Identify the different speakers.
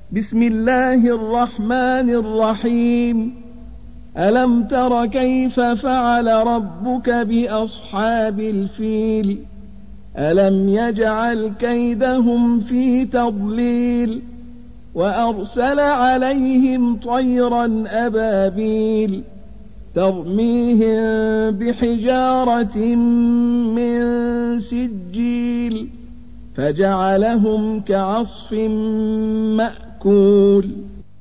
Speaker 1: بسم الله الرحمن الرحيم. ألم تر كيف فعل ربك بأصحاب الفيل؟ ألم يجعل كيدهم في تضليل وأرسل عليهم طيرا أبابيل ترميهم بحجارة من سجيل فجعلهم كعصف مأكول.